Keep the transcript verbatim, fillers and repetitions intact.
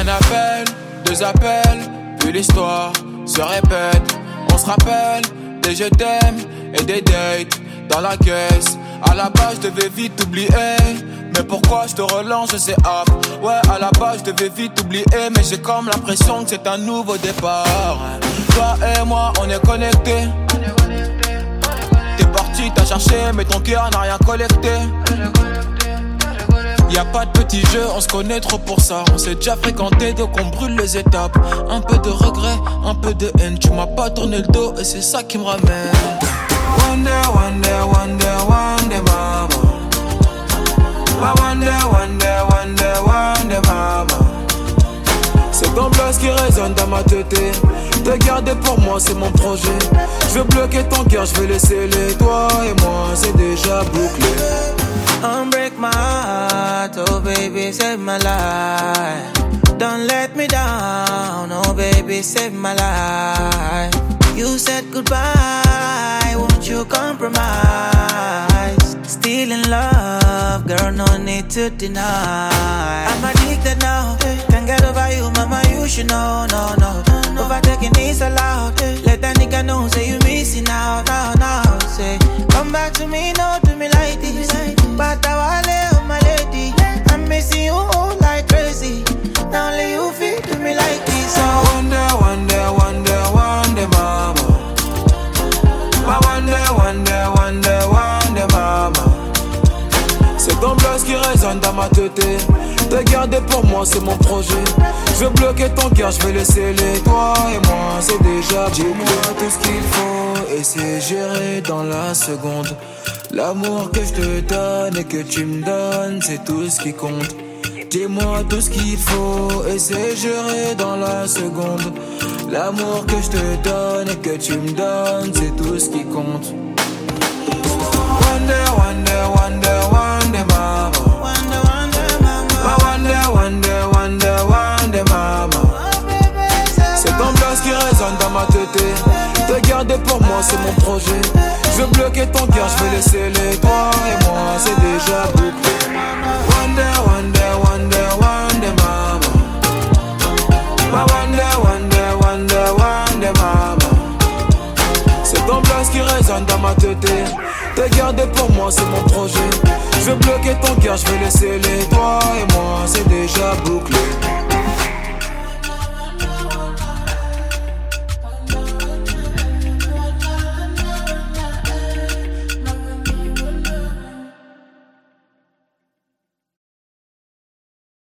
Un appel, deux appels, puis l'histoire se répète. On se rappelle des je t'aime et des dates dans la caisse. À la base je devais vite oublier, mais pourquoi je te relance, je sais hop. Ouais, à la base je devais vite oublier, mais j'ai comme l'impression que c'est un nouveau départ. Toi et moi on est connectés. T'es parti, t'as cherché, mais ton cœur n'a rien collecté. Y'a pas de petit jeu, on se connaît trop pour ça. On s'est déjà fréquenté, donc on brûle les étapes. Un peu de regret, un peu de haine. Tu m'as pas tourné le dos et c'est ça qui me ramène. Wonder, wonder, wonder, wonder, mama. Wonder, wonder, wonder, wonder, mama. C'est ton blast qui résonne dans ma tête. Te garder pour moi c'est mon projet. Je veux bloquer ton cœur, je vais laisser les toi et moi c'est déjà bouclé. Unbreak my heart, oh baby save my life. Don't let me down, oh baby save my life. You said goodbye, won't you compromise? Still in love, girl, no need to deny. I'm addicted now, can't get over you, mama, you should know, no, no. Overtaking is allowed, let that nigga know, say you missing out, now, now. Say, come back to me, no, do me like this. But I wale, oh my lady, I'm missing you like crazy. Now only you feel to me like this. I wonder, wonder, wonder, wonder, mama. I wonder, wonder, wonder, wonder, mama. C'est ton blast qui résonne dans ma tête. Te garder pour moi c'est mon projet. Je veux bloquer ton cœur, je vais laisser les toi et moi c'est déjà. Dis-moi tout ce qu'il faut et c'est géré dans la seconde. L'amour que je te donne et que tu me donnes, c'est tout ce qui compte. Dis-moi tout ce qu'il faut et c'est géré dans la seconde. L'amour que je te donne et que tu me donnes, c'est tout ce qui compte. Wonder, wonder, wonder, wonder, mama. Wonder, wonder, mama. Wonder, wonder, wonder, wonder, mama. C'est ton blast qui résonne dans ma tête. Te garder pour moi c'est mon projet. Je veux bloquer ton cœur, je vais laisser les toi et moi c'est déjà bouclé. Wonder, wonder, wonder, wonder, mama. Wonder, wonder, wonder, wonder, mama. C'est ton blast qui résonne dans ma tête. Te garder pour moi c'est mon projet. Je veux bloquer ton cœur, je vais laisser les toi et moi c'est déjà bouclé.